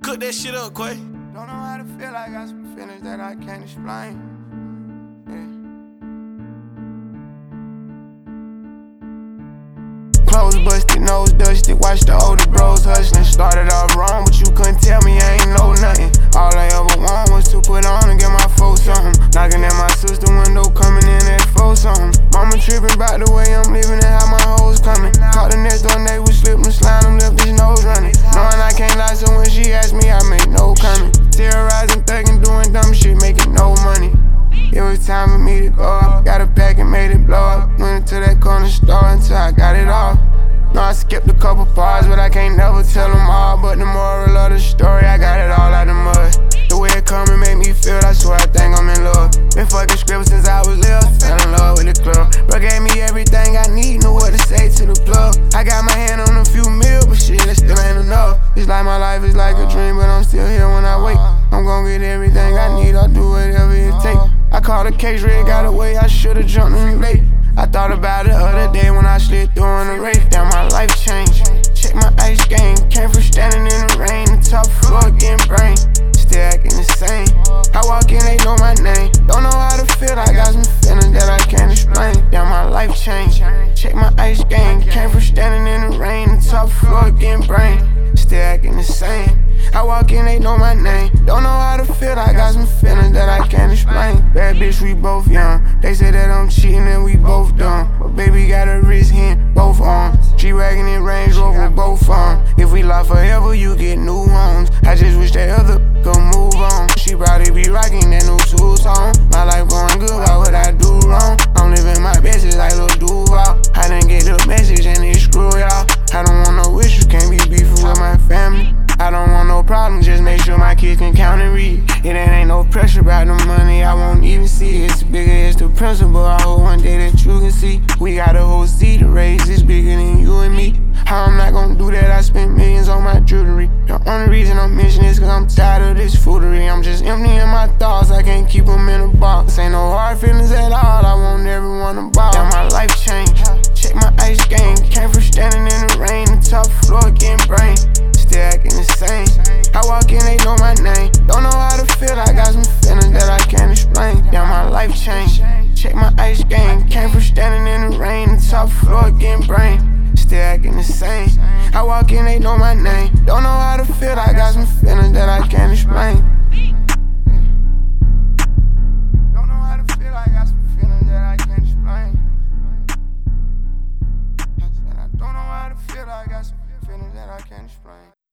Cook that shit up, Quay. Don't know how to feel, I got some feelings that I can't explain. Clothes busted, nose dusted, watch the older bros hustling. Started off wrong, but you couldn't tell me I ain't know nothing. All I ever want was to put on and get my folks something. Knocking at my sister window, coming in at 4 something. Mama tripping about the way I'm living and how my hoes coming. Caught the next door neighbor, slip and slide him, left his nose running. Knowing I can't lie, so when she asked me, I make no comment. Terrorizing, thugging, doing dumb shit, making no money. It was time for me to go up. Got a pack and made it blow up. Went into that corner store until I got it off. No, I skipped a couple parts, but I can't never tell them all. But the moral of the story, I got it all out the mud. The way it come and make me feel, I swear I think I'm in love. Been fucking scripts since I was little, fell in love with the club. Bro gave me everything I need, knew what to say to the plug. I got my hand on a few mil, but shit, that still ain't enough. It's like my life is like a dream, but I'm still here when I wake. I'm gon' get everything I need, I'll do whatever it take. I caught a case, red got away, I should've jumped in late. I thought about it the other day when I slid through in the race. Damn, my life changed. Check my ice game. Came from standing in the rain. The top floor getting brain. Still acting the same. I walk in, they know my name. Don't know how to feel. I got some feelings that I can't explain. Damn, my life changed. Check my ice game. Came from standing in the rain. The top floor getting brain. Still acting the same. I walk in, they know my name. Don't know how to feel, I got some feelings that I can't explain. Bad bitch, we both young. They say that I'm cheating and we both dumb. But baby got a wrist hand, both arms. G-Wagon and Range Rover, both on. If we lie forever, you get new homes. I just wish that other could move on. She probably be rocking that new Tools on. My life going good, why would I do wrong? I'm living my best, it's like Lil Duval. I didn't get the message and it screw y'all. I don't want no issues, can't be beefing with my family. I don't want no problem, just make sure my kids can count and read. It ain't no pressure about the money, I won't even see it. It's bigger, it's the principle, I hope one day that you can see. We got a whole seed to raise, it's bigger than you and me. How I'm not gonna do that, I spent millions on my jewelry. The only reason I'm mentioning this cause I'm tired of this foolery. I'm just emptying my thoughts, I can't keep them in a box. Ain't no hard feelings at all, I want everyone to ball. Damn, my life changed, check my ice game. Came from standing in the rain, the top floor getting brain. Still acting the same. I walk in, they know my name. Don't know how to feel, I got some feelings that I can't explain. Damn, my life changed. Check my ice game. Came from standing in the rain, the top floor getting brain. Still acting the same. I walk in, they know my name. Don't know how to feel, I got some feelings that I can't explain. Don't know how to feel, I got some feelings that I can't explain. I said I don't know how to feel, I got some feelings that I can't explain.